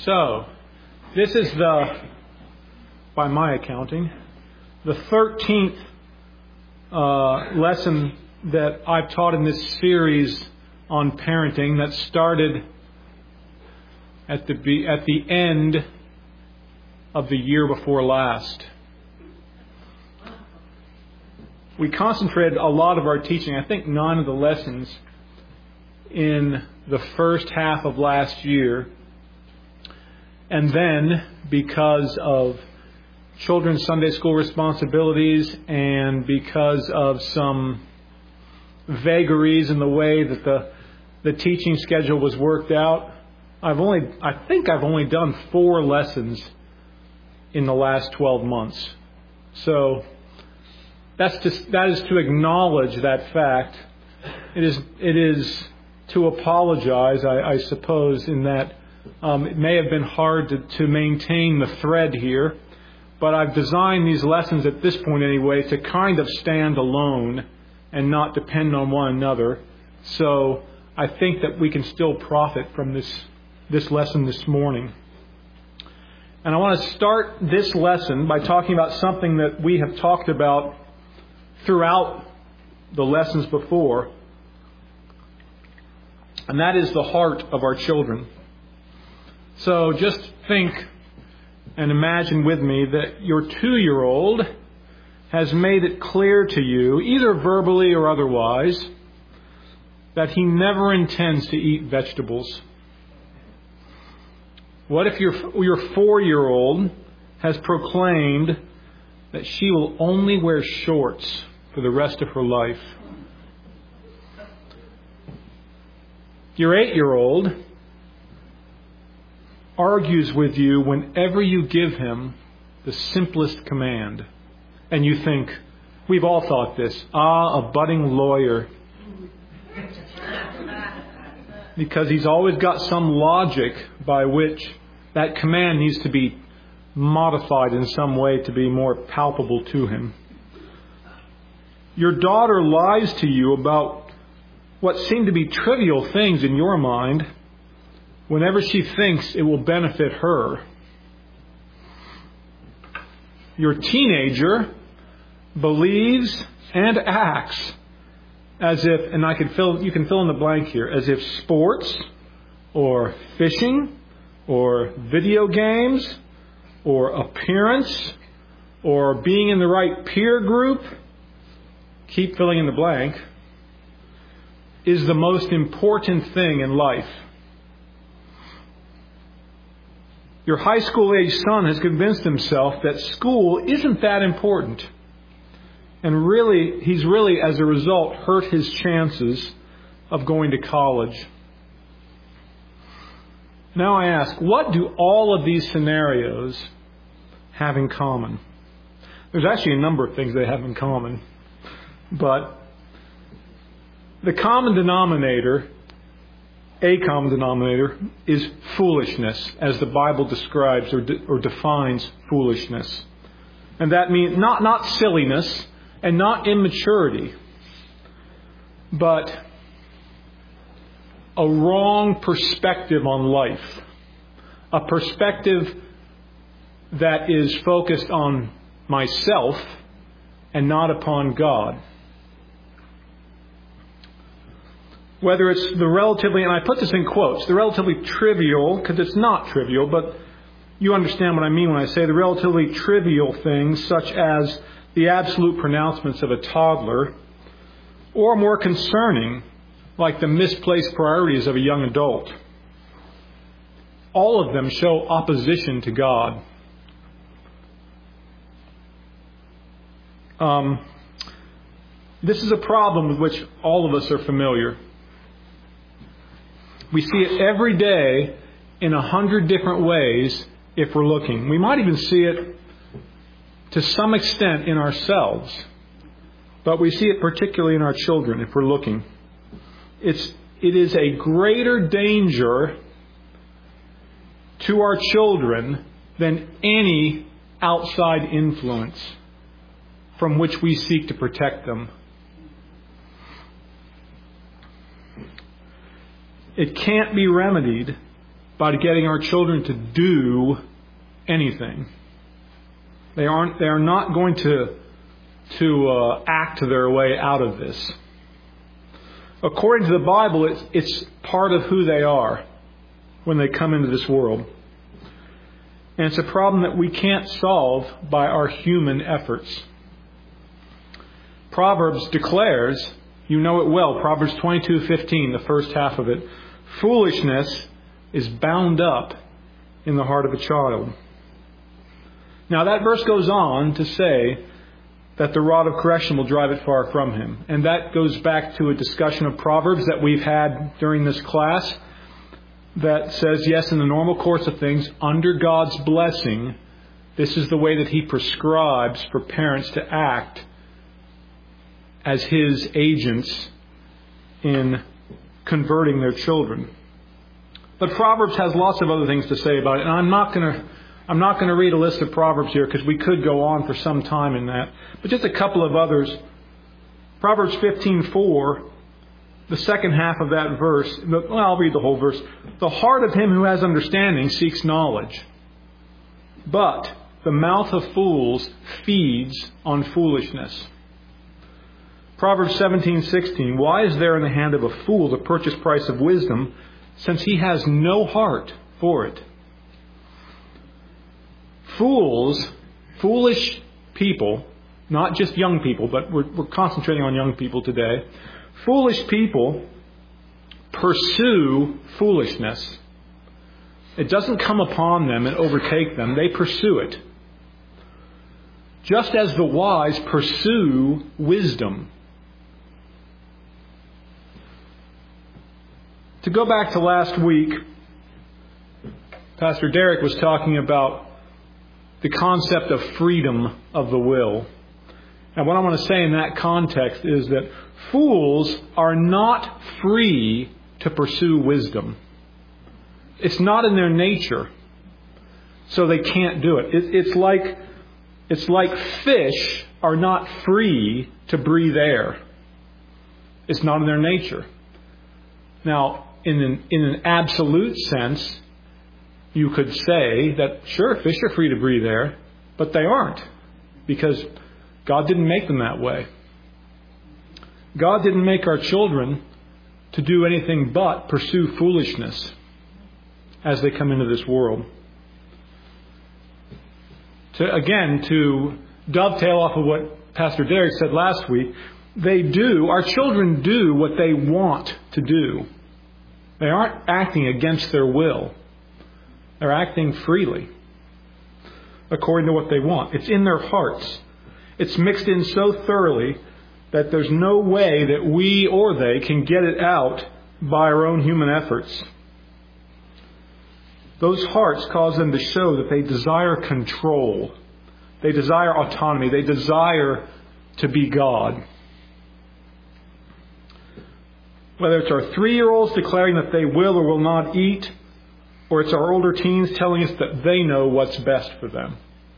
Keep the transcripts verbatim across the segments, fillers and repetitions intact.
So, this is the, by my accounting, the thirteenth uh, lesson that I've taught in this series on parenting that started at the be- at the end of the year before last. We concentrated a lot of our teaching, I think nine of the lessons, in the first half of last year. And then, because of children's Sunday school responsibilities and because of some vagaries in the way that the the teaching schedule was worked out, I've only I think I've only done four lessons in the last twelve months. So that's just that is to acknowledge that fact. It is it is to apologize, I, I suppose, in that um, it may have been hard to, to maintain the thread here, but I've designed these lessons at this point anyway to kind of stand alone and not depend on one another. So I think that we can still profit from this this lesson this morning. And I want to start this lesson by talking about something that we have talked about throughout the lessons before, and that is the heart of our children. So just think and imagine with me that your two-year-old has made it clear to you, either verbally or otherwise, that he never intends to eat vegetables. What if your your four-year-old has proclaimed that she will only wear shorts for the rest of her life? Your eight-year-old argues with you whenever you give him the simplest command. And you think, we've all thought this, ah, a budding lawyer. Because he's always got some logic by which that command needs to be modified in some way to be more palpable to him. Your daughter lies to you about what seem to be trivial things in your mind whenever she thinks it will benefit her. Your teenager believes and acts as if, and I can fill, you can fill in the blank here, as if sports or fishing or video games or appearance or being in the right peer group, keep filling in the blank, is the most important thing in life. Your high school age son has convinced himself that school isn't that important. And really, he's really, as a result, hurt his chances of going to college. Now I ask, what do all of these scenarios have in common? There's actually a number of things they have in common. But the common denominator, a common denominator, is foolishness, as the Bible describes or, de- or defines foolishness. And that means not, not silliness and not immaturity, but a wrong perspective on life. A perspective that is focused on myself and not upon God. Whether it's the relatively, and I put this in quotes, the relatively trivial, because it's not trivial, but you understand what I mean when I say the relatively trivial things, such as the absolute pronouncements of a toddler, or more concerning, like the misplaced priorities of a young adult. All of them show opposition to God. Um, this is a problem with which all of us are familiar. We see it every day in a hundred different ways if we're looking. We might even see it to some extent in ourselves, but we see it particularly in our children if we're looking. It's, it is a greater danger to our children than any outside influence from which we seek to protect them. It can't be remedied by getting our children to do anything. They aren't. They are not going to to uh, act their way out of this. According to the Bible, it's, it's part of who they are when they come into this world. And it's a problem that we can't solve by our human efforts. Proverbs declares, you know it well, Proverbs twenty-two fifteen, the first half of it, foolishness is bound up in the heart of a child. Now that verse goes on to say that the rod of correction will drive it far from him. And that goes back to a discussion of Proverbs that we've had during this class that says, yes, in the normal course of things, under God's blessing, this is the way that He prescribes for parents to act as His agents in converting their children. But Proverbs has lots of other things to say about it, and I'm not going to I'm not going to read a list of Proverbs here because we could go on for some time in that. But just a couple of others. Proverbs fifteen four, the second half of that verse. Well, I'll read the whole verse. The heart of him who has understanding seeks knowledge, but the mouth of fools feeds on foolishness. Proverbs seventeen sixteen. Why is there in the hand of a fool the purchase price of wisdom, since he has no heart for it? Fools, foolish people, not just young people, but we're, we're concentrating on young people today. Foolish people pursue foolishness. It doesn't come upon them and overtake them. They pursue it. Just as the wise pursue wisdom. To go back to last week, Pastor Derek was talking about the concept of freedom of the will. And what I want to say in that context is that fools are not free to pursue wisdom. It's not in their nature, so they can't do it. it it's like it's like fish are not free to breathe air. It's not in their nature. Now, in an, in an absolute sense, you could say that, sure, fish are free to breathe air, but they aren't, because God didn't make them that way. God didn't make our children to do anything but pursue foolishness as they come into this world. To, again, to dovetail off of what Pastor Derek said last week, they do, our children do what they want to do. They aren't acting against their will. They're acting freely, according to what they want. It's in their hearts. It's mixed in so thoroughly that there's no way that we or they can get it out by our own human efforts. Those hearts cause them to show that they desire control. They desire autonomy. They desire to be God. Whether it's our three-year-olds declaring that they will or will not eat, or it's our older teens telling us that they know what's best for them.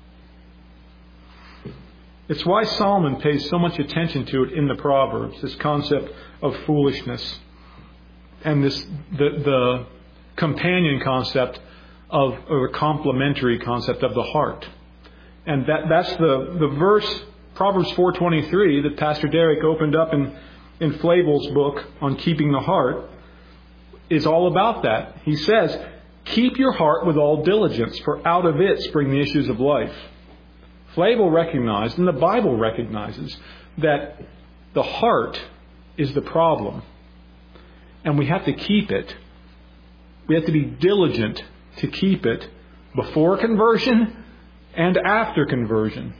It's why Solomon pays so much attention to it in the Proverbs, this concept of foolishness and this the, the companion concept of, or the complementary concept of the heart. And that, that's the, the verse, Proverbs four twenty-three, that Pastor Derek opened up in, in Flavel's book on keeping the heart, is all about that. He says, keep your heart with all diligence, for out of it spring the issues of life. Flavel recognized, and the Bible recognizes, that the heart is the problem. And we have to keep it. We have to be diligent to keep it before conversion and after conversion.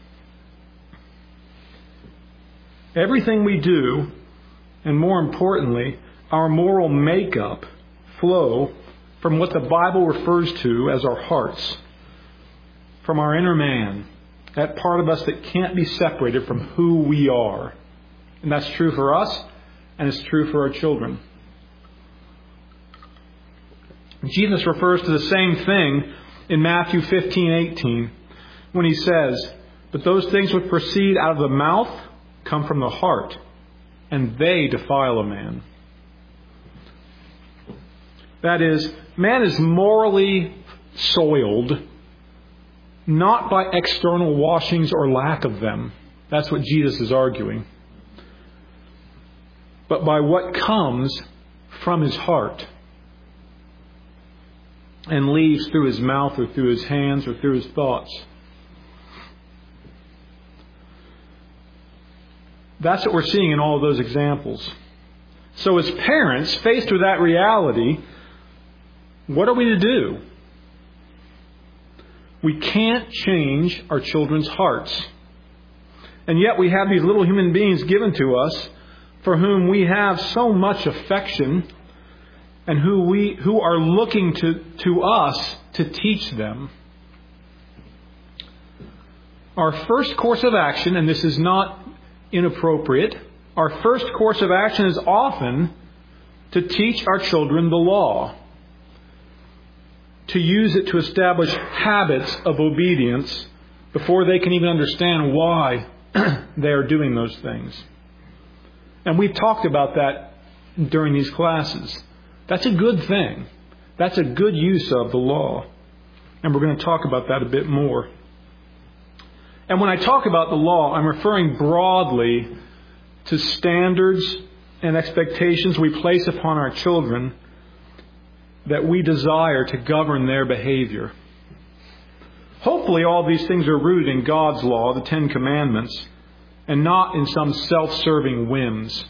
Everything we do, and more importantly, our moral makeup, flow from what the Bible refers to as our hearts, from our inner man, that part of us that can't be separated from who we are. And that's true for us, and it's true for our children. Jesus refers to the same thing in Matthew fifteen eighteen, when He says, but those things which proceed out of the mouth come from the heart, and they defile a man. That is, Man is morally soiled not by external washings or lack of them. That's what Jesus is arguing. But by what comes from his heart and leaves through his mouth or through his hands or through his thoughts. That's what we're seeing in all of those examples. So as parents, faced with that reality, what are we to do? We can't change our children's hearts. And yet we have these little human beings given to us for whom we have so much affection and who we who are looking to, to us to teach them. Our first course of action, and this is not inappropriate, our first course of action is often to teach our children the law, to use it to establish habits of obedience before they can even understand why they are doing those things. And we've talked about that during these classes. That's a good thing. That's a good use of the law. And we're going to talk about that a bit more. And when I talk about the law, I'm referring broadly to standards and expectations we place upon our children that we desire to govern their behavior. Hopefully all these things are rooted in God's law, the Ten Commandments, and not in some self-serving whims.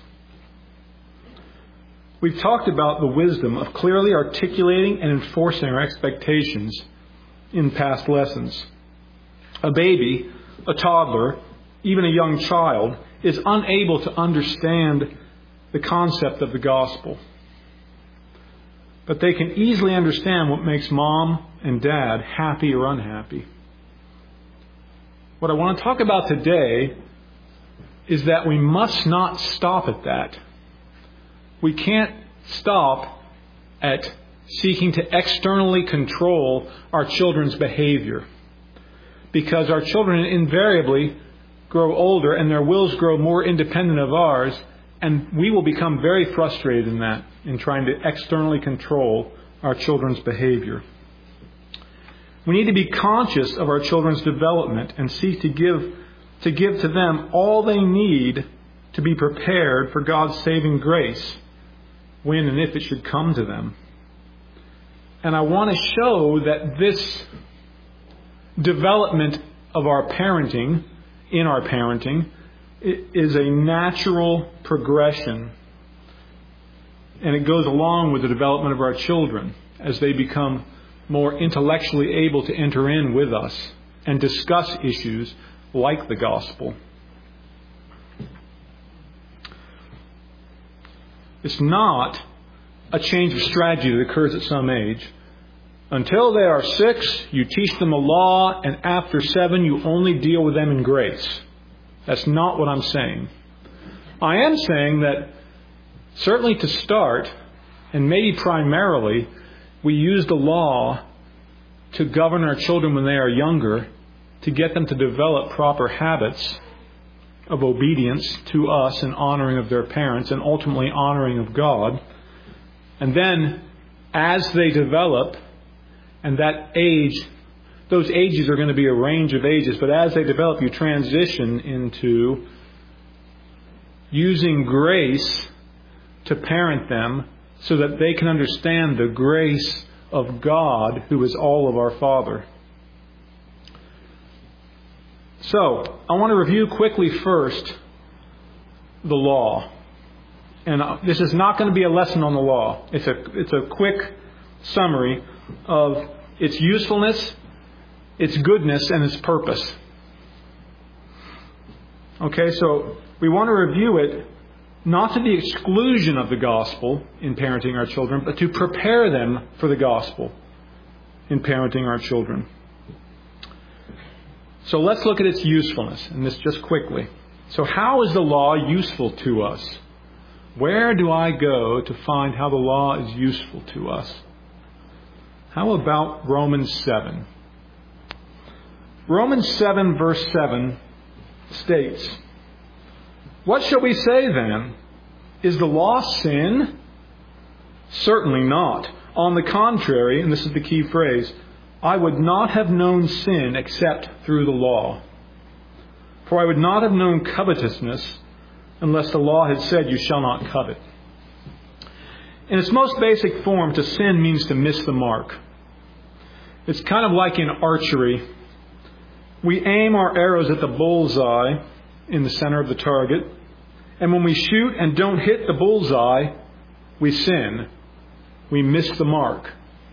We've talked about the wisdom of clearly articulating and enforcing our expectations in past lessons. A baby, a toddler, even a young child, is unable to understand the concept of the gospel. But they can easily understand what makes mom and dad happy or unhappy. What I want to talk about today is that we must not stop at that. We can't stop at seeking to externally control our children's behavior. Because our children invariably grow older and their wills grow more independent of ours, and we will become very frustrated in that, in trying to externally control our children's behavior. We need to be conscious of our children's development and seek to give to give to them all they need to be prepared for God's saving grace when and if it should come to them. And I want to show that this development of our parenting, in our parenting, is a natural progression. And it goes along with the development of our children as they become more intellectually able to enter in with us and discuss issues like the gospel. It's not a change of strategy that occurs at some age. Until they are six, you teach them the law, and after seven, you only deal with them in grace. That's not what I'm saying. I am saying that certainly to start, and maybe primarily, we use the law to govern our children when they are younger, to get them to develop proper habits of obedience to us and honoring of their parents and ultimately honoring of God. And then as they develop, and that age, those ages are going to be a range of ages, but as they develop, you transition into using grace to parent them so that they can understand the grace of God, who is all of our Father. So, I want to review quickly first the law. And this is not going to be a lesson on the law. It's a, it's a quick summary of its usefulness, its goodness, and its purpose. Okay, so we want to review it not to the exclusion of the gospel in parenting our children, but to prepare them for the gospel in parenting our children. So let's look at its usefulness, and this just quickly. So how is the law useful to us? Where do I go to find how the law is useful to us? How about Romans seven? Romans seven verse seven states, "What shall we say then? Is the law sin? Certainly not. On the contrary, and this is the key phrase, I would not have known sin except through the law. For I would not have known covetousness unless the law had said, you shall not covet. In its most basic form, to sin means to miss the mark. It's kind of like in archery. We aim our arrows at the bullseye in the center of the target. And when we shoot and don't hit the bullseye, we sin. We miss the mark.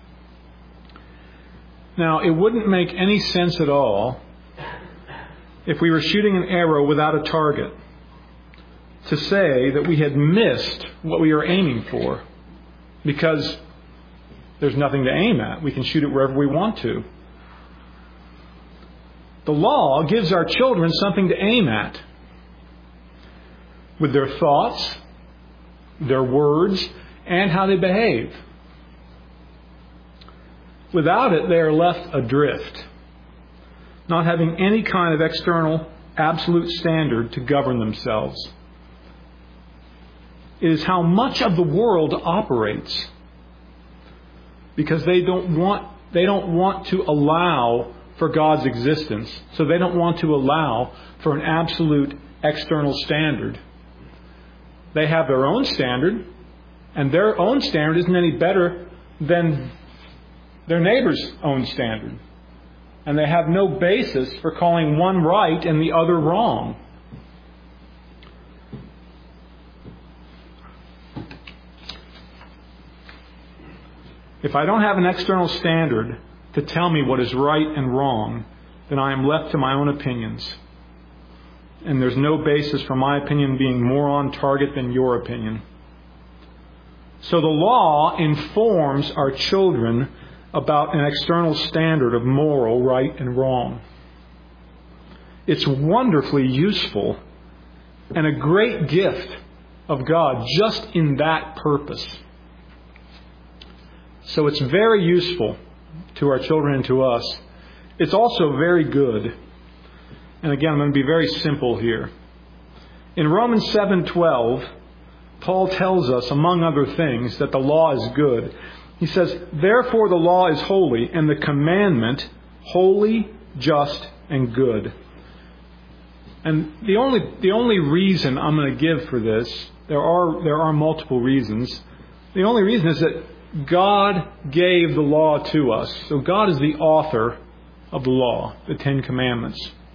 Now, it wouldn't make any sense at all if we were shooting an arrow without a target to say that we had missed what we were aiming for, because there's nothing to aim at. We can shoot it wherever we want to. The law gives our children something to aim at with their thoughts, their words, and how they behave. Without it, they are left adrift, not having any kind of external, absolute standard to govern themselves. It is how much of the world operates, because they don't want they don't want to allow for God's existence, so they don't want to allow for an absolute external standard. They have their own standard, and their own standard isn't any better than their neighbor's own standard. And they have no basis for calling one right and the other wrong. If I don't have an external standard to tell me what is right and wrong, then I am left to my own opinions. And there's no basis for my opinion being more on target than your opinion. So the law informs our children about an external standard of moral right and wrong. It's wonderfully useful and a great gift of God just in that purpose. So it's very useful to our children and to us. It's also very good. And again, I'm going to be very simple here. In Romans seven twelve, Paul tells us, among other things, that the law is good. He says, therefore the law is holy, and the commandment holy, just, and good. And the only the only reason I'm going to give for this, there are there are multiple reasons. The only reason is that God gave the law to us. So God is the author of the law, the Ten Commandments.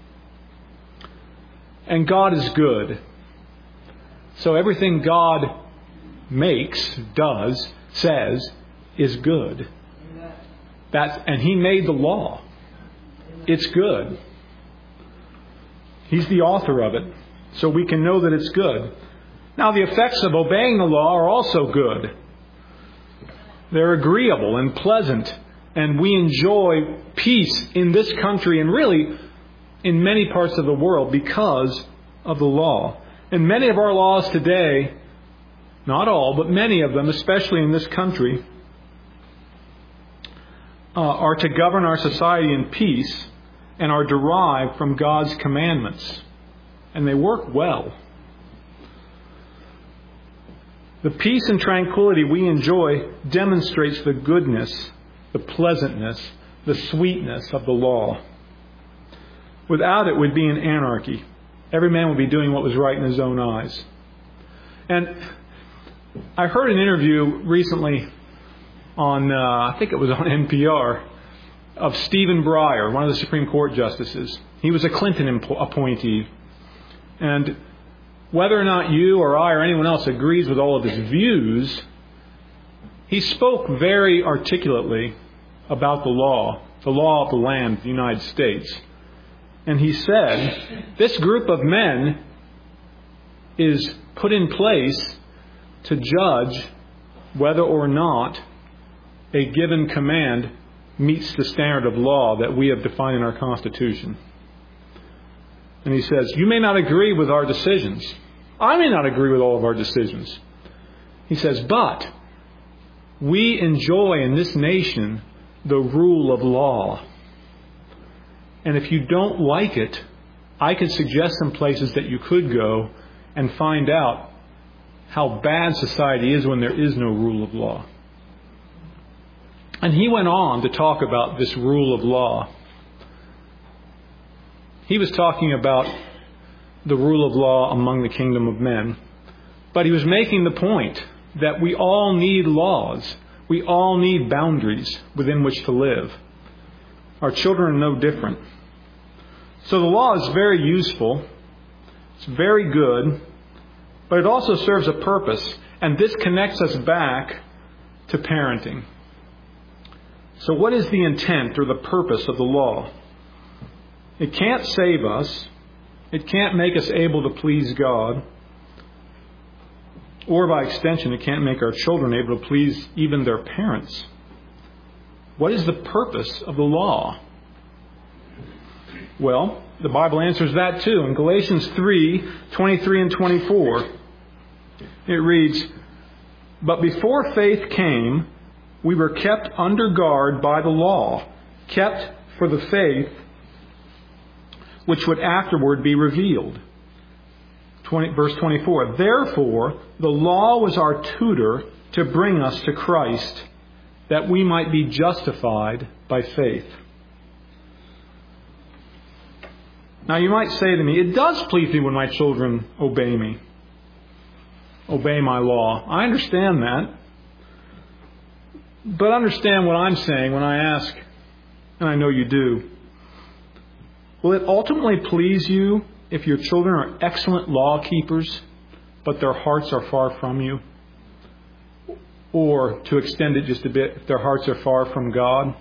And God is good. So everything God makes, does, says, is good. That's, and He made the law. It's good. He's the author of it. So we can know that it's good. Now the effects of obeying the law are also good. They're agreeable and pleasant. And we enjoy peace in this country and really in many parts of the world because of the law. And many of our laws today, not all, but many of them, especially in this country, uh, are to govern our society in peace and are derived from God's commandments. And they work well. The peace and tranquility we enjoy demonstrates the goodness, the pleasantness, the sweetness of the law. Without it would be an anarchy. Every man would be doing what was right in his own eyes. And I heard an interview recently on, uh, I think it was on N P R, of Stephen Breyer, one of the Supreme Court justices. He was a Clinton imp- appointee. And whether or not you or I or anyone else agrees with all of his views, he spoke very articulately about the law, the law of the land of the United States. And he said, this group of men is put in place to judge whether or not a given command meets the standard of law that we have defined in our Constitution. And he says, you may not agree with our decisions. I may not agree with all of our decisions. He says, but we enjoy in this nation the rule of law. And if you don't like it, I could suggest some places that you could go and find out how bad society is when there is no rule of law. And he went on to talk about this rule of law. He was talking about the rule of law among the kingdom of men. But he was making the point that we all need laws. We all need boundaries within which to live. Our children are no different. So the law is very useful. It's very good. But it also serves a purpose. And this connects us back to parenting. So what is the intent or the purpose of the law? It can't save us. It can't make us able to please God. Or by extension, it can't make our children able to please even their parents. What is the purpose of the law? Well, the Bible answers that too. In Galatians three, twenty-three and twenty-four, it reads, "But before faith came, we were kept under guard by the law, kept for the faith which would afterward be revealed." twenty, verse twenty-four, "Therefore, the law was our tutor to bring us to Christ, that we might be justified by faith." Now you might say to me, it does please me when my children obey me, obey my law. I understand that. But understand what I'm saying when I ask, and I know you do. Will it ultimately please you if your children are excellent law keepers, but their hearts are far from you? Or, to extend it just a bit, if their hearts are far from God?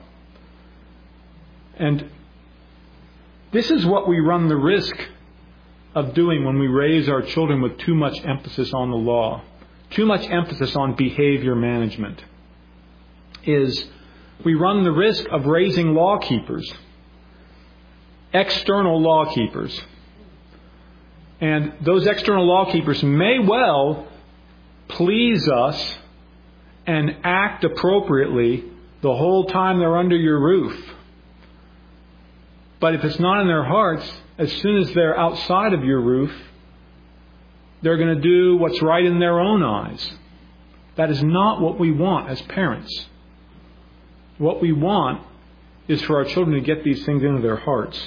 And this is what we run the risk of doing when we raise our children with too much emphasis on the law, too much emphasis on behavior management, is we run the risk of raising law keepers, external law keepers. And those external law keepers may well please us and act appropriately the whole time they're under your roof. But if it's not in their hearts, as soon as they're outside of your roof, they're going to do what's right in their own eyes. That is not what we want as parents. What we want is for our children to get these things into their hearts.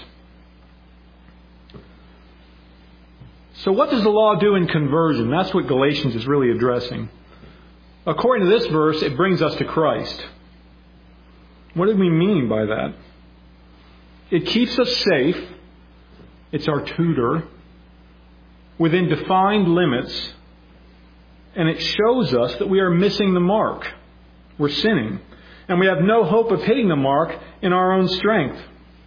So what does the law do in conversion? That's what Galatians is really addressing. According to this verse, it brings us to Christ. What do we mean by that? It keeps us safe. It's our tutor within defined limits. And it shows us that we are missing the mark. We're sinning. And we have no hope of hitting the mark in our own strength.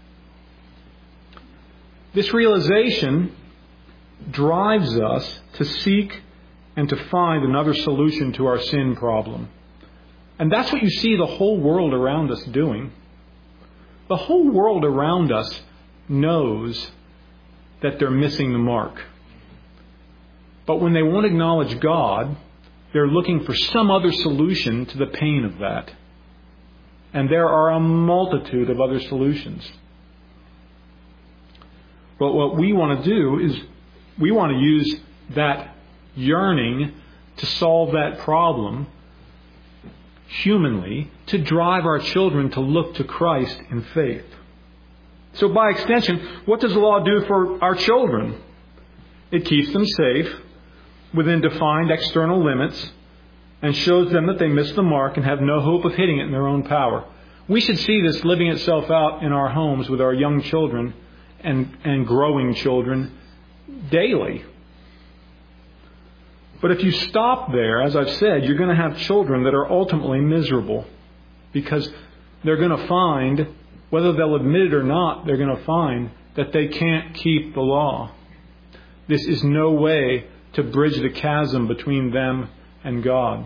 This realization drives us to seek and to find another solution to our sin problem. And that's what you see the whole world around us doing. The whole world around us knows that they're missing the mark. But when they won't acknowledge God, they're looking for some other solution to the pain of that. And there are a multitude of other solutions. But what we want to do is we want to use that yearning to solve that problem humanly, to drive our children to look to Christ in faith. So by extension, what does the law do for our children? It keeps them safe within defined external limits and shows them that they miss the mark and have no hope of hitting it in their own power. We should see this living itself out in our homes with our young children and, and growing children daily. But if you stop there, as I've said, you're going to have children that are ultimately miserable because they're going to find, whether they'll admit it or not, they're going to find that they can't keep the law. This is no way to bridge the chasm between them and God.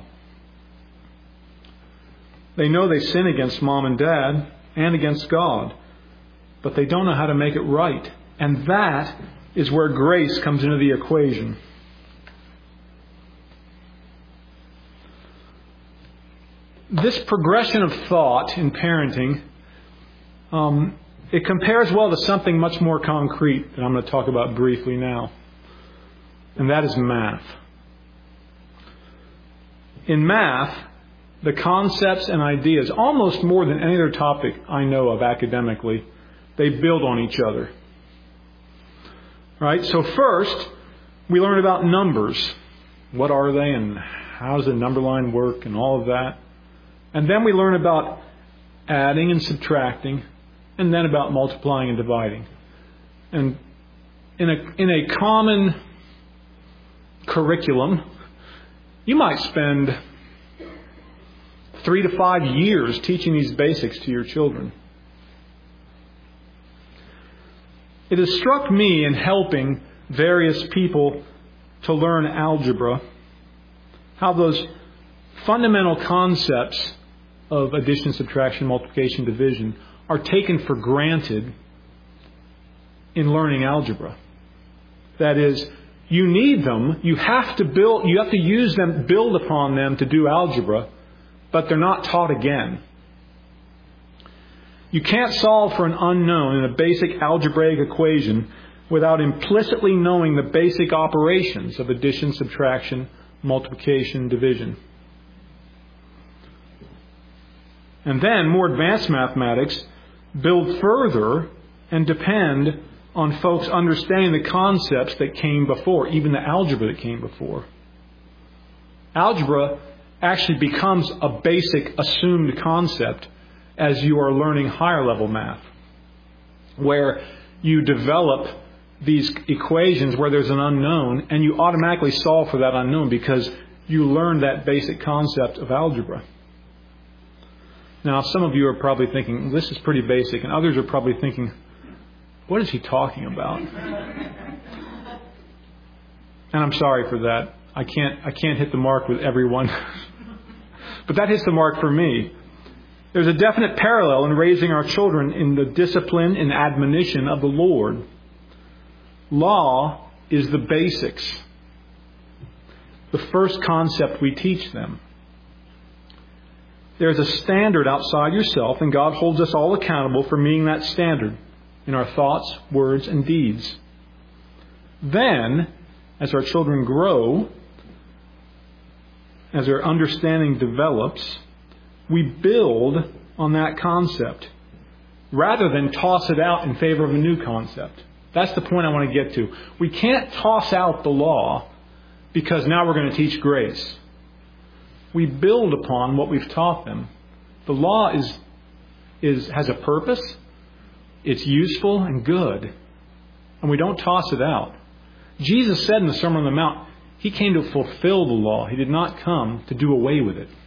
They know they sin against mom and dad and against God, but they don't know how to make it right. And that is where grace comes into the equation. This progression of thought in parenting, um, it compares well to something much more concrete that I'm going to talk about briefly now. And that is math. In math, the concepts and ideas, almost more than any other topic I know of academically, they build on each other. Right? So first, we learn about numbers. What are they and how does the number line work and all of that. And then we learn about adding and subtracting, and then about multiplying and dividing. And in a, in a common curriculum, you might spend three to five years teaching these basics to your children. It has struck me in helping various people to learn algebra, how those fundamental concepts of addition, subtraction, multiplication, division are taken for granted in learning algebra. That is, you need them, you have to build, you have to use them, build upon them to do algebra, but they're not taught again. You can't solve for an unknown in a basic algebraic equation without implicitly knowing the basic operations of addition, subtraction, multiplication, division. And then more advanced mathematics build further and depend on folks understanding the concepts that came before, even the algebra that came before. Algebra actually becomes a basic assumed concept as you are learning higher level math, where you develop these equations where there's an unknown and you automatically solve for that unknown because you learned that basic concept of algebra. Now, some of you are probably thinking, this is pretty basic, and others are probably thinking, what is he talking about? And I'm sorry for that. I can't I can't hit the mark with everyone. But that hits the mark for me. There's a definite parallel in raising our children in the discipline and admonition of the Lord. Law is the basics, the first concept we teach them. There's a standard outside yourself, and God holds us all accountable for meeting that standard in our thoughts, words, and deeds. Then, as our children grow, as their understanding develops, we build on that concept rather than toss it out in favor of a new concept. That's the point I want to get to. We can't toss out the law because now we're going to teach grace. We build upon what we've taught them. The law is, is has a purpose. It's useful and good. And we don't toss it out. Jesus said in the Sermon on the Mount, He came to fulfill the law. He did not come to do away with it.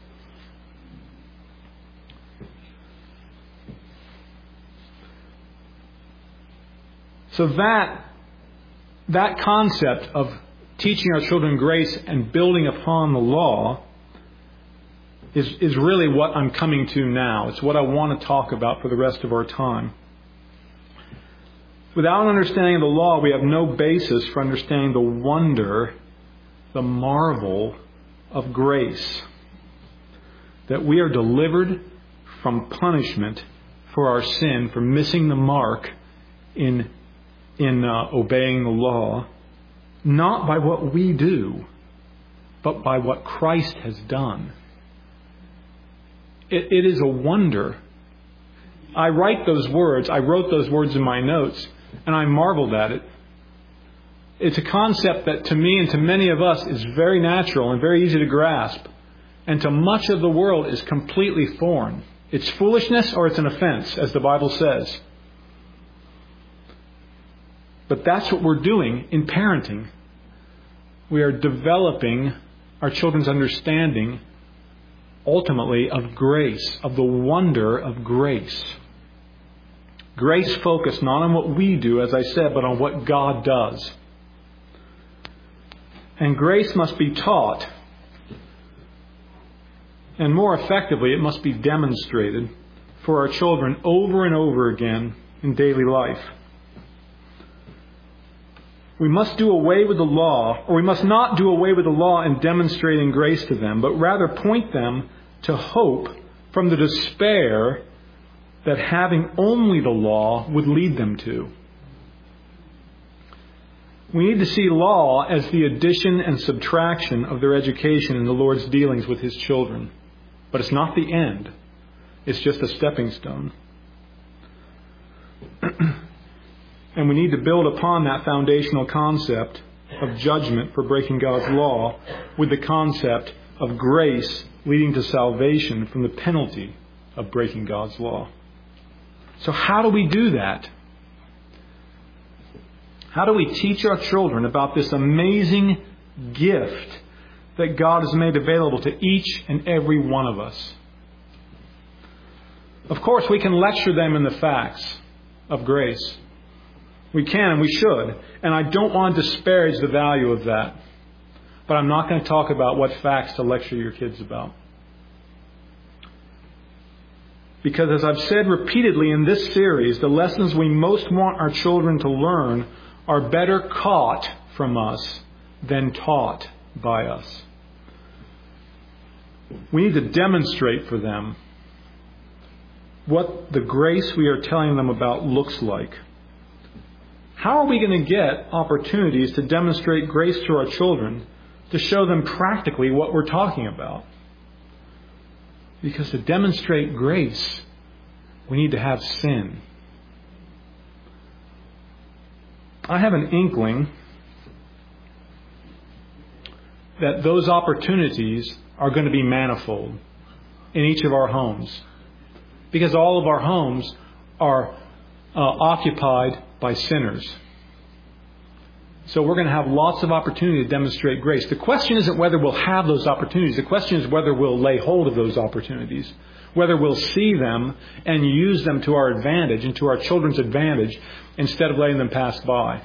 So that, that concept of teaching our children grace and building upon the law is, is really what I'm coming to now. It's what I want to talk about for the rest of our time. Without an understanding of the law, we have no basis for understanding the wonder, the marvel of grace. That we are delivered from punishment for our sin, for missing the mark in, in uh, obeying the law, not by what we do, but by what Christ has done. It, it is a wonder. I write those words, I wrote those words in my notes, and I marveled at it. It's a concept that to me and to many of us is very natural and very easy to grasp. And to much of the world is completely foreign. It's foolishness or it's an offense, as the Bible says. But that's what we're doing in parenting. We are developing our children's understanding, ultimately, of grace, of the wonder of grace. Grace focused not on what we do, as I said, but on what God does. And grace must be taught. And more effectively, it must be demonstrated for our children over and over again in daily life. We must do away with the law, or we must not do away with the law in demonstrating grace to them, but rather point them to hope from the despair that having only the law would lead them to. We need to see law as the addition and subtraction of their education in the Lord's dealings with His children. But it's not the end. It's just a stepping stone. And we need to build upon that foundational concept of judgment for breaking God's law with the concept of grace leading to salvation from the penalty of breaking God's law. So how do we do that? How do we teach our children about this amazing gift that God has made available to each and every one of us? Of course, we can lecture them in the facts of grace. We can and we should. And I don't want to disparage the value of that. But I'm not going to talk about what facts to lecture your kids about. Because as I've said repeatedly in this series, the lessons we most want our children to learn are better caught from us than taught by us. We need to demonstrate for them what the grace we are telling them about looks like. How are we going to get opportunities to demonstrate grace to our children, to show them practically what we're talking about? Because to demonstrate grace, we need to have sin. I have an inkling that those opportunities are going to be manifold in each of our homes. Because all of our homes are uh, occupied by sinners. So we're going to have lots of opportunity to demonstrate grace. The question isn't whether we'll have those opportunities. The question is whether we'll lay hold of those opportunities. Whether we'll see them and use them to our advantage and to our children's advantage instead of letting them pass by.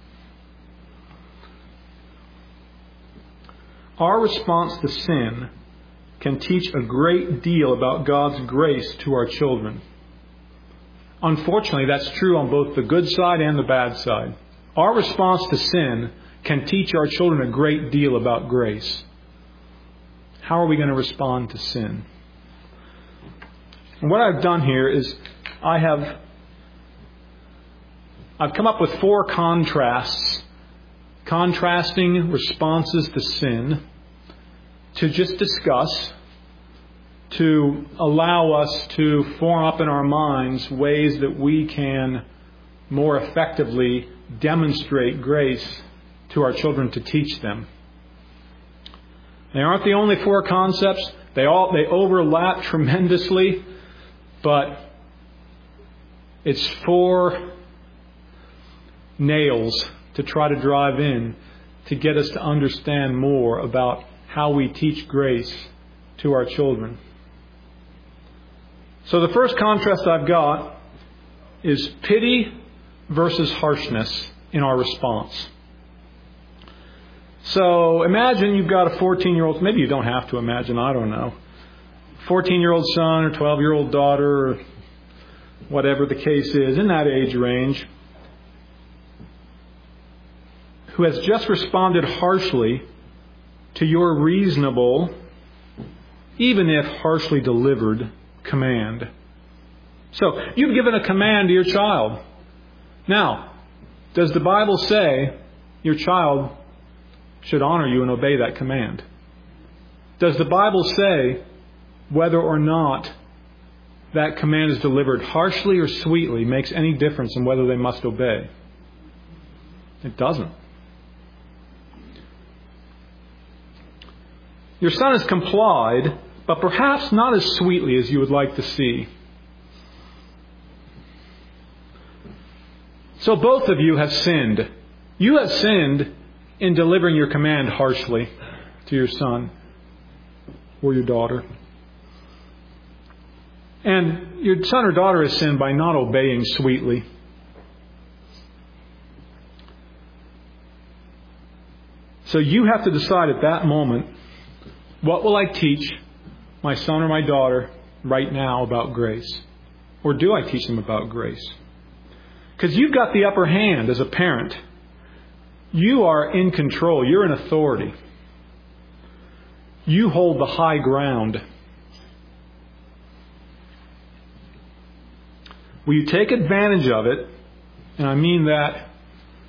Our response to sin can teach a great deal about God's grace to our children. Unfortunately, that's true on both the good side and the bad side. Our response to sin can teach our children a great deal about grace. How are we going to respond to sin? And what I've done here is I have I've come up with four contrasts, contrasting responses to sin, to just discuss, to allow us to form up in our minds ways that we can more effectively demonstrate grace to our children to teach them. They aren't the only four concepts. They all they overlap tremendously, but it's four nails to try to drive in to get us to understand more about how we teach grace to our children. So the first contrast I've got is pity versus harshness in our response. So imagine you've got a fourteen-year-old, maybe you don't have to imagine, I don't know, fourteen-year-old son or twelve-year-old daughter, or whatever the case is, in that age range, who has just responded harshly to your reasonable, even if harshly delivered, command. So, you've given a command to your child. Now, does the Bible say your child should honor you and obey that command? Does the Bible say whether or not that command is delivered harshly or sweetly makes any difference in whether they must obey? It doesn't. Your son has complied, but perhaps not as sweetly as you would like to see. So both of you have sinned. You have sinned in delivering your command harshly to your son or your daughter. And your son or daughter has sinned by not obeying sweetly. So you have to decide at that moment, what will I teach my son or my daughter right now about grace? Or do I teach them about grace? Because you've got the upper hand as a parent. You are in control. You're in authority. You hold the high ground. Will you take advantage of it? And I mean that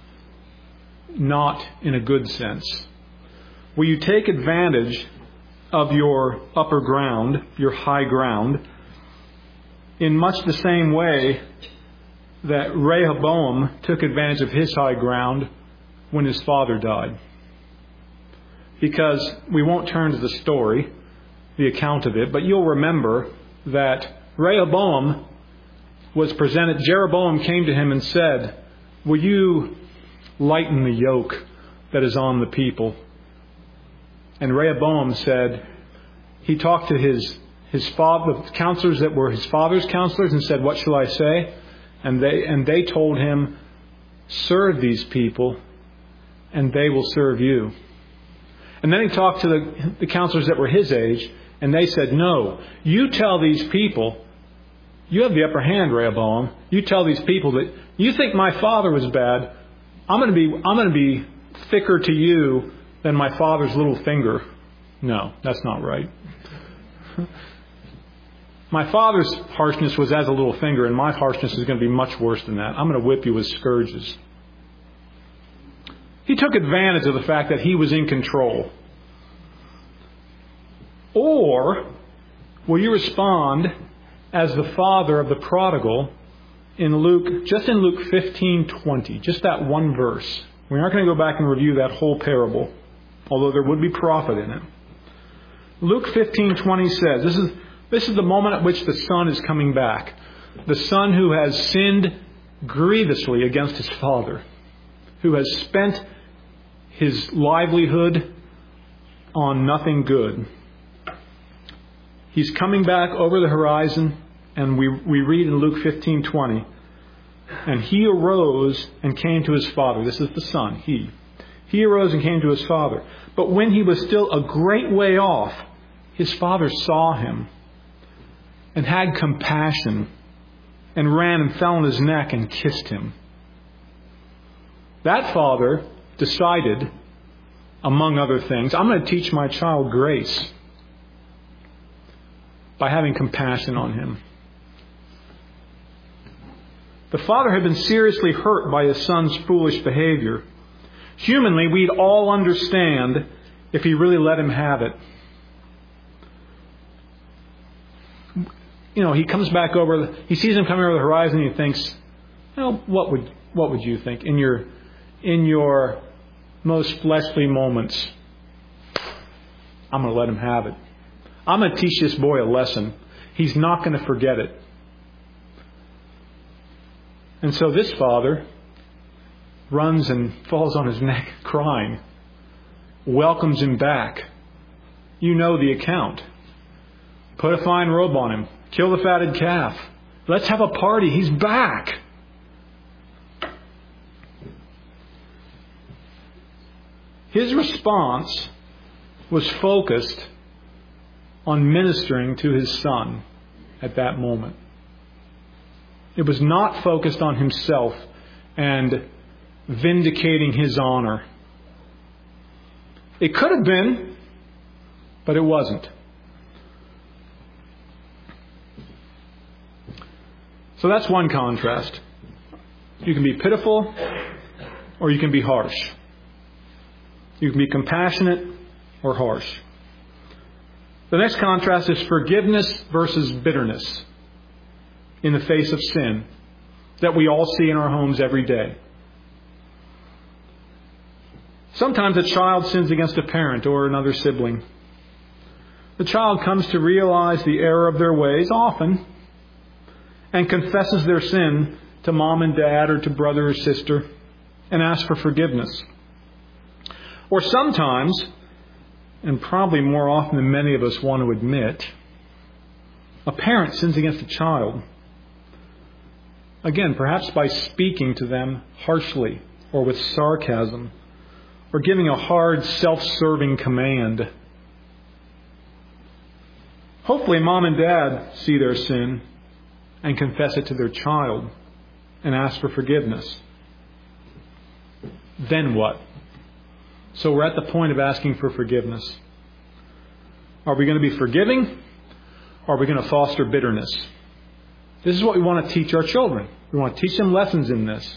not in a good sense. Will you take advantage of your upper ground, your high ground, in much the same way that Rehoboam took advantage of his high ground when his father died. Because we won't turn to the story, the account of it, but you'll remember that Rehoboam was presented, Jeroboam came to him and said, "Will you lighten the yoke that is on the people?" And Rehoboam said, he talked to his his father, the counselors that were his father's counselors, and said, "What shall I say?" And they and they told him, "Serve these people, and they will serve you." And then he talked to the, the counselors that were his age, and they said, "No, you tell these people, you have the upper hand, Rehoboam. You tell these people that you think my father was bad. I'm going to be I'm going to be thicker to you than my father's little finger." No, that's not right. My father's harshness was as a little finger, and my harshness is going to be much worse than that. I'm going to whip you with scourges. He took advantage of the fact that he was in control. Or will you respond as the father of the prodigal in Luke, just in Luke fifteen twenty, just that one verse? We aren't going to go back and review that whole parable, although there would be profit in it. Luke fifteen twenty says, this is this is the moment at which the son is coming back. The son who has sinned grievously against his father, who has spent his livelihood on nothing good. He's coming back over the horizon, and we, we read in Luke fifteen twenty, "And he arose and came to his father." This is the son, he. He arose and came to his father. But when he was still a great way off, his father saw him and had compassion and ran and fell on his neck and kissed him. That father decided, among other things, I'm going to teach my child grace by having compassion on him. The father had been seriously hurt by his son's foolish behavior. Humanly, we'd all understand if he really let him have it. You know, he comes back over, he sees him coming over the horizon, and he thinks, well, what would what would you think in your in your most fleshly moments? I'm going to let him have it. I'm going to teach this boy a lesson. He's not going to forget it. And so this father runs and falls on his neck crying, welcomes him back. You know the account. Put a fine robe on him. Kill the fatted calf. Let's have a party. He's back. His response was focused on ministering to his son at that moment. It was not focused on himself and vindicating his honor. It could have been, but it wasn't. So that's one contrast. You can be pitiful or you can be harsh. You can be compassionate or harsh. The next contrast is forgiveness versus bitterness in the face of sin that we all see in our homes every day. Sometimes a child sins against a parent or another sibling. The child comes to realize the error of their ways often and confesses their sin to mom and dad or to brother or sister and asks for forgiveness. Or sometimes, and probably more often than many of us want to admit, a parent sins against a child. Again, perhaps by speaking to them harshly or with sarcasm or giving a hard, self-serving command. Hopefully mom and dad see their sin and confess it to their child and ask for forgiveness. Then what? So we're at the point of asking for forgiveness. Are we going to be forgiving? Or are we going to foster bitterness? This is what we want to teach our children. We want to teach them lessons in this.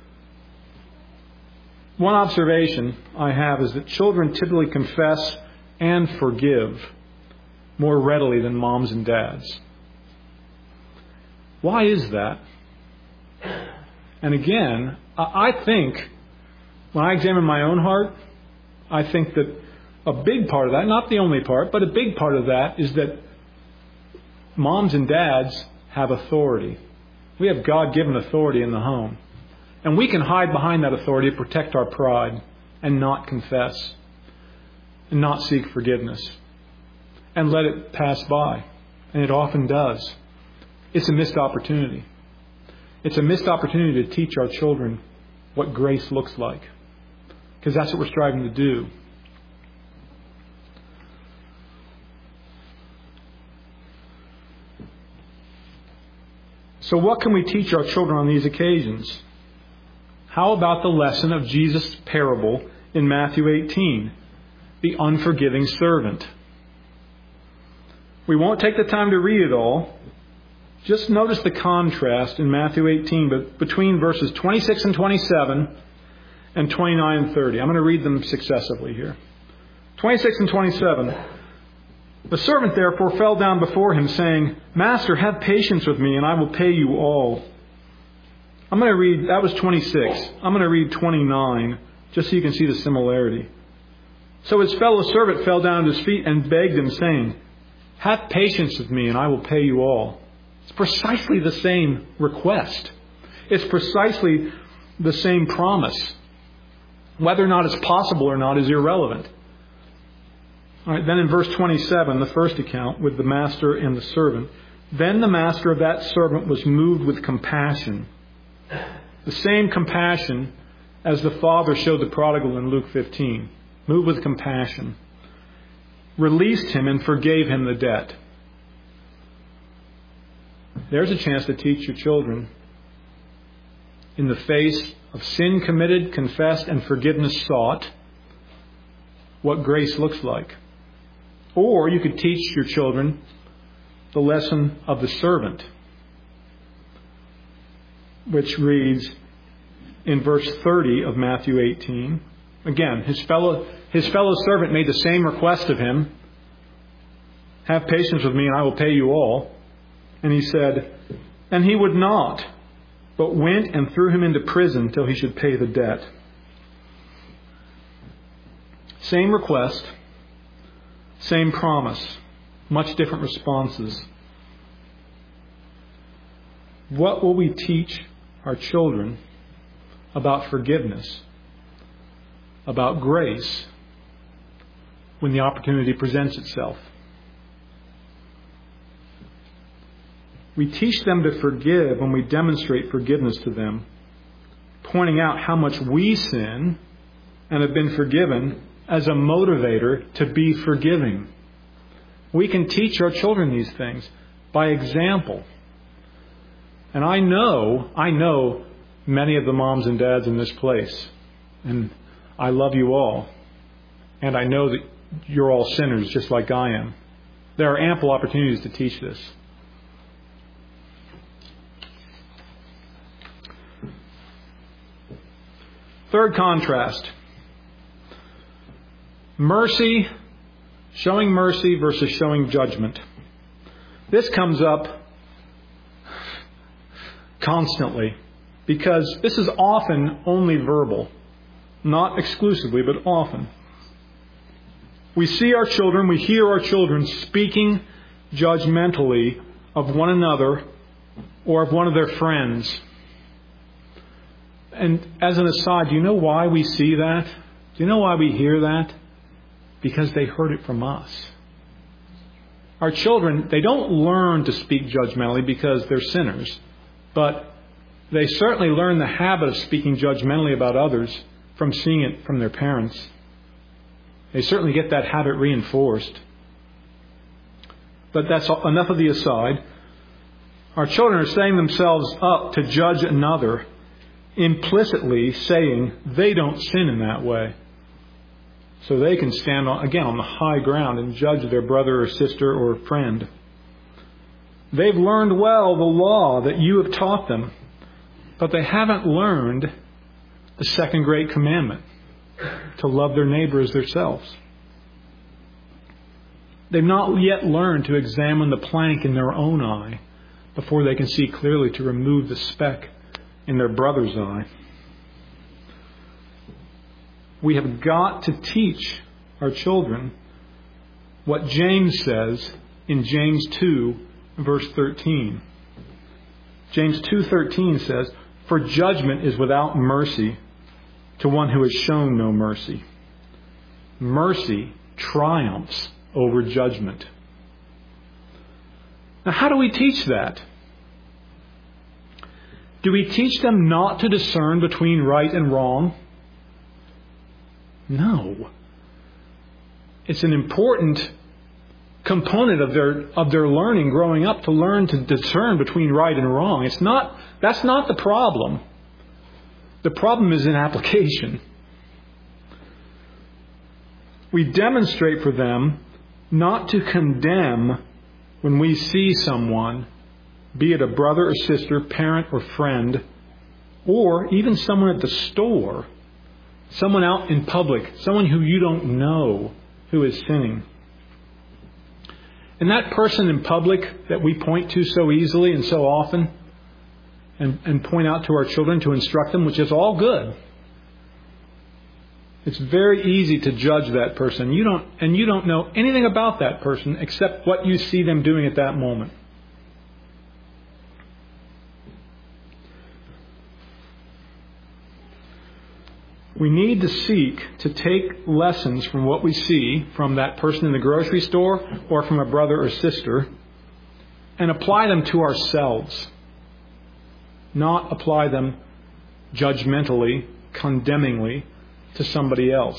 One observation I have is that children typically confess and forgive more readily than moms and dads. Why is that? And again, I think, when I examine my own heart, I think that a big part of that, not the only part, but a big part of that is that moms and dads have authority. We have God-given authority in the home. And we can hide behind that authority to protect our pride and not confess and not seek forgiveness and let it pass by. And it often does. It's a missed opportunity. It's a missed opportunity to teach our children what grace looks like, because that's what we're striving to do. So what can we teach our children on these occasions? How about the lesson of Jesus' parable in Matthew eighteen, the unforgiving servant? We won't take the time to read it all. Just notice the contrast in Matthew eighteen but between verses twenty-six and twenty-seven and twenty-nine and thirty. I'm going to read them successively here. twenty-six and twenty-seven. The servant therefore fell down before him, saying, Master, have patience with me, and I will pay you all. I'm going to read, that was twenty-six. I'm going to read twenty-nine, just so you can see the similarity. So his fellow servant fell down at his feet and begged him, saying, Have patience with me, and I will pay you all. It's precisely the same request. It's precisely the same promise. Whether or not it's possible or not is irrelevant. All right, then in verse twenty-seven, the first account with the master and the servant. Then the master of that servant was moved with compassion. The same compassion as the father showed the prodigal in Luke fifteen. Moved with compassion. Released him and forgave him the debt. There's a chance to teach your children, in the face of sin committed, confessed, and forgiveness sought, what grace looks like. Or you could teach your children the lesson of the servant, which reads in verse thirty of Matthew eighteen. Again, his fellow, his fellow servant made the same request of him. Have patience with me and I will pay you all. And he said, and he would not, but went and threw him into prison till he should pay the debt. Same request, same promise, much different responses. What will we teach our children about forgiveness, about grace, when the opportunity presents itself? We teach them to forgive when we demonstrate forgiveness to them, pointing out how much we sin and have been forgiven as a motivator to be forgiving. We can teach our children these things by example. And I know, I know many of the moms and dads in this place. And I love you all. And I know that you're all sinners just like I am. There are ample opportunities to teach this. Third contrast. Mercy, showing mercy versus showing judgment. This comes up constantly because this is often only verbal. Not exclusively, but often. We see our children, we hear our children speaking judgmentally of one another or of one of their friends. And as an aside, do you know why we see that? Do you know why we hear that? Because they heard it from us. Our children, they don't learn to speak judgmentally because they're sinners, but they certainly learn the habit of speaking judgmentally about others from seeing it from their parents. They certainly get that habit reinforced. But that's enough of the aside. Our children are setting themselves up to judge another, implicitly saying they don't sin in that way. So they can stand, on, again, on the high ground and judge their brother or sister or friend. They've learned well the law that you have taught them, but they haven't learned the second great commandment, to love their neighbor as themselves. They've not yet learned to examine the plank in their own eye before they can see clearly to remove the speck in their brother's eye. We have got to teach our children what James says in James two, verse thirteen. James two thirteen says, "For judgment is without mercy to one who has shown no mercy. Mercy triumphs over judgment." Now, how do we teach that? Do we teach them not to discern between right and wrong? No. It's an important component of their of their learning growing up to learn to discern between right and wrong. It's not that's not the problem. The problem is in application. We demonstrate for them not to condemn when we see someone, be it a brother or sister, parent or friend, or even someone at the store, someone out in public, someone who you don't know who is sinning. And that person in public that we point to so easily and so often and, and point out to our children to instruct them, which is all good. It's very easy to judge that person. You don't, and you don't know anything about that person except what you see them doing at that moment. We need to seek to take lessons from what we see from that person in the grocery store or from a brother or sister and apply them to ourselves. Not apply them judgmentally, condemningly to somebody else.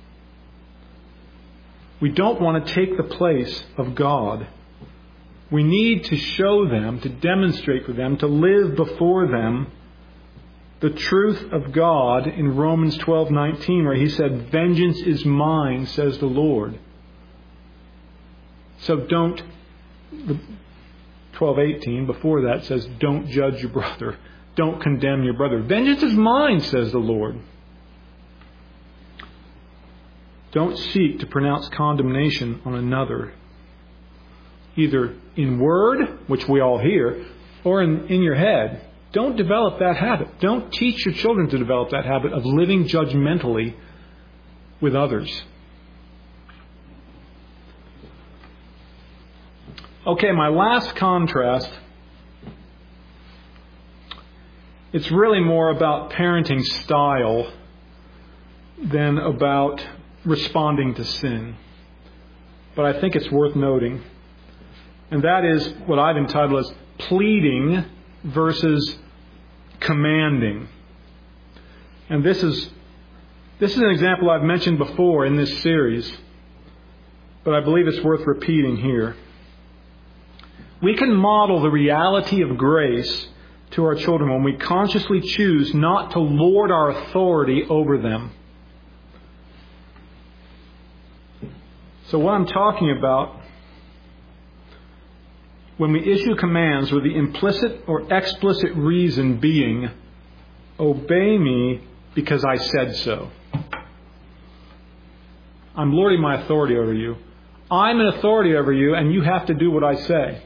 We don't want to take the place of God. We need to show them, to demonstrate for them, to live before them the truth of God in Romans twelve nineteen, where he said, "Vengeance is mine, says the Lord." So don't, twelve eighteen, before that says, "Don't judge your brother. Don't condemn your brother. Vengeance is mine, says the Lord." Don't seek to pronounce condemnation on another, either in word, which we all hear, or in, in your head. Don't develop that habit. Don't teach your children to develop that habit of living judgmentally with others. Okay, my last contrast. It's really more about parenting style than about responding to sin. But I think it's worth noting. And that is what I've entitled as pleading versus commanding. And this is this is an example I've mentioned before in this series, but I believe it's worth repeating here. We can model the reality of grace to our children when we consciously choose not to lord our authority over them. So what I'm talking about, when we issue commands with the implicit or explicit reason being, obey me because I said so. I'm lording my authority over you. I'm an authority over you, and you have to do what I say.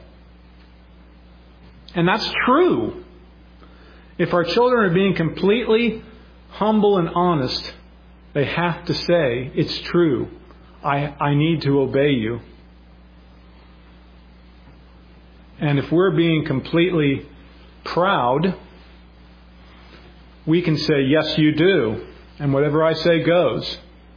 And that's true. If our children are being completely humble and honest, they have to say, it's true. I, I need to obey you. And if we're being completely proud, we can say, yes, you do. And whatever I say goes.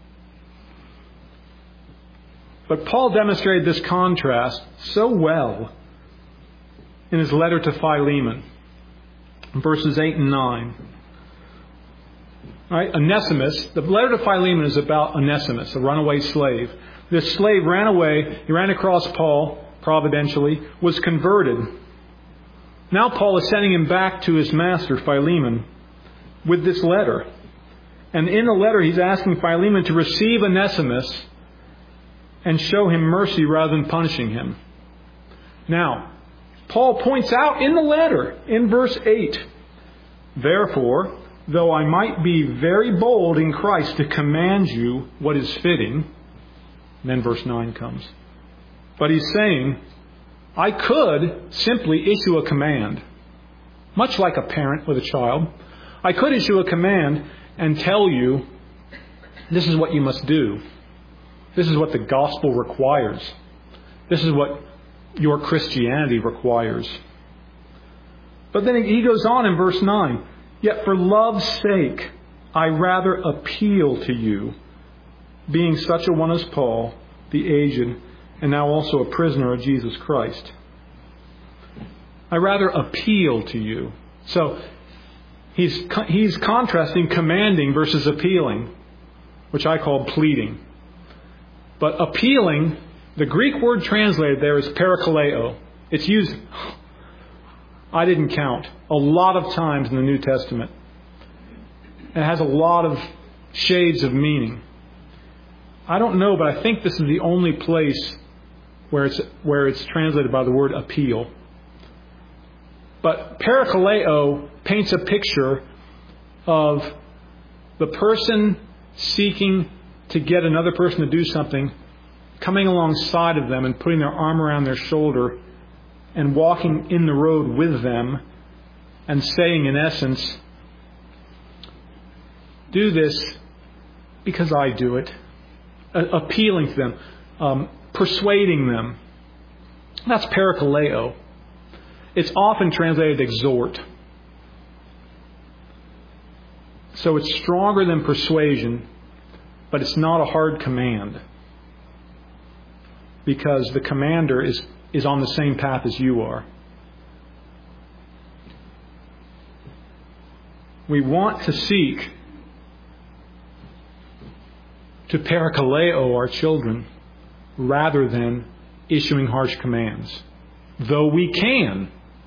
But Paul demonstrated this contrast so well in his letter to Philemon, verses eight and nine. All right, Onesimus, the letter to Philemon is about Onesimus, a runaway slave. This slave ran away, he ran across Paul, providentially, was converted. Now Paul is sending him back to his master, Philemon, with this letter. And in the letter he's asking Philemon to receive Onesimus and show him mercy rather than punishing him. Now, Paul points out in the letter, in verse eight, therefore, though I might be very bold in Christ to command you what is fitting, then verse nine comes. But he's saying, I could simply issue a command, much like a parent with a child. I could issue a command and tell you, this is what you must do. This is what the gospel requires. This is what your Christianity requires. But then he goes on in verse nine. Yet for love's sake, I rather appeal to you, being such a one as Paul, the aged, and now also a prisoner of Jesus Christ. I rather appeal to you. So he's he's contrasting commanding versus appealing, which I call pleading. But appealing, the Greek word translated there is parakaleo. It's used, I didn't count, a lot of times in the New Testament. It has a lot of shades of meaning. I don't know, but I think this is the only place where it's where it's translated by the word appeal. But parakaleo paints a picture of the person seeking to get another person to do something, coming alongside of them and putting their arm around their shoulder and walking in the road with them and saying, in essence, do this because I do it. A- appealing to them, um, persuading them. That's parakaleo. It's often translated exhort. So it's stronger than persuasion, but it's not a hard command. Because the commander is, is on the same path as you are. We want to seek to parakaleo our children rather than issuing harsh commands. Though we can,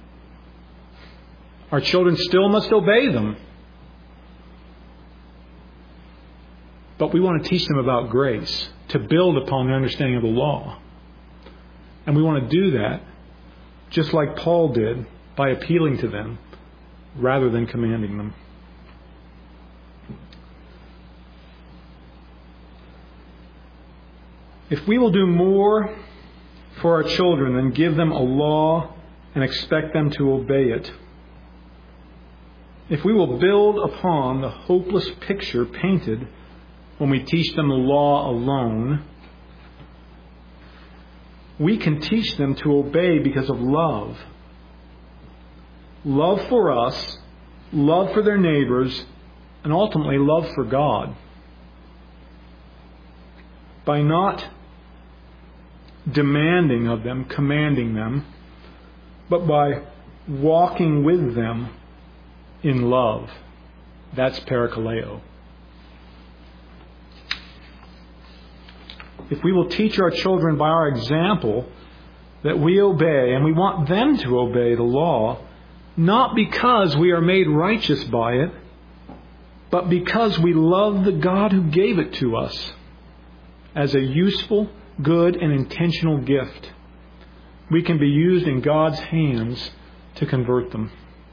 our children still must obey them. But we want to teach them about grace, to build upon their understanding of the law. And we want to do that just like Paul did, by appealing to them rather than commanding them. If we will do more for our children than give them a law and expect them to obey it, if we will build upon the hopeless picture painted when we teach them the law alone, we can teach them to obey because of love. Love for us, love for their neighbors, and ultimately love for God. By not demanding of them, commanding them, but by walking with them in love. That's parakaleo. If we will teach our children by our example that we obey, and we want them to obey the law, not because we are made righteous by it, but because we love the God who gave it to us as a useful, good, and intentional gift, we can be used in God's hands to convert them.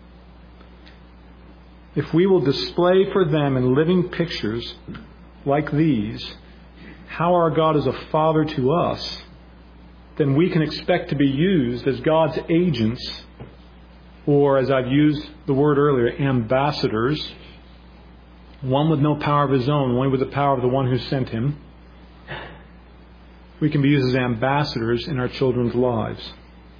If we will display for them in living pictures like these how our God is a father to us, then we can expect to be used as God's agents, or as I've used the word earlier, ambassadors, one with no power of his own, one with the power of the one who sent him. We can be used as ambassadors in our children's lives.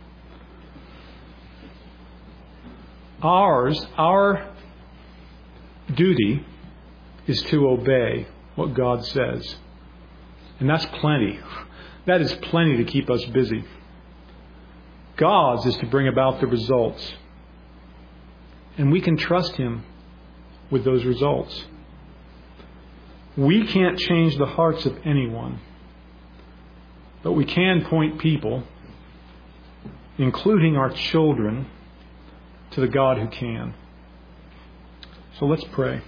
Ours, our duty is to obey what God says. And that's plenty. That is plenty to keep us busy. God's is to bring about the results. And we can trust Him with those results. We can't change the hearts of anyone. But we can point people, including our children, to the God who can. So let's pray.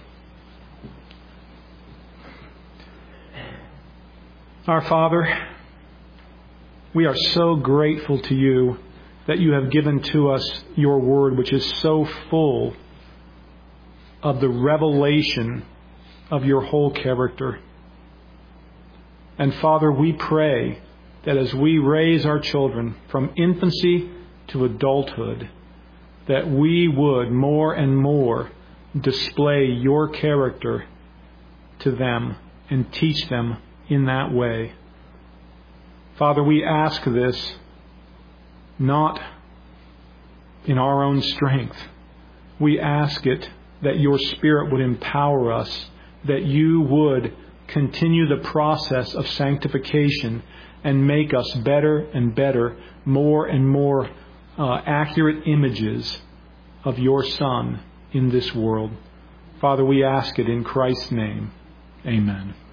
Our Father, we are so grateful to You that You have given to us Your Word, which is so full of the revelation of Your whole character. And Father, we pray that as we raise our children from infancy to adulthood, that we would more and more display your character to them and teach them in that way. Father, we ask this not in our own strength. We ask it that your Spirit would empower us, that you would continue the process of sanctification and make us better and better, more and more uh, accurate images of your Son in this world. Father, we ask it in Christ's name. Amen.